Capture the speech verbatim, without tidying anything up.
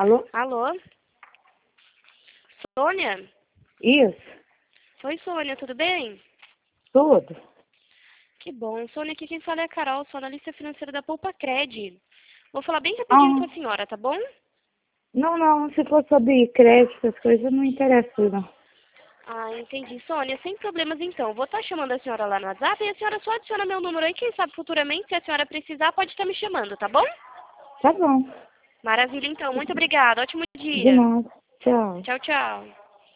Alô? Alô? Sônia? Isso, Oi, Sônia, tudo bem? tudo. Que bom. Sônia, aqui quem fala é a Carol, sou analista financeira da Poupa Cred. Vou falar bem rapidinho Ah, com a senhora, tá bom? não, não, se for sobre crédito, essas coisas, não interessa, não. Ah, entendi. Sônia, sem problemas então. Vou estar chamando a senhora lá no WhatsApp e a senhora só adiciona meu número aí. Quem sabe futuramente, se a senhora precisar, pode estar me chamando, tá bom? Tá bom, Maravilha, então. Muito obrigada. Ótimo de dia. nada. Tchau. Tchau, tchau.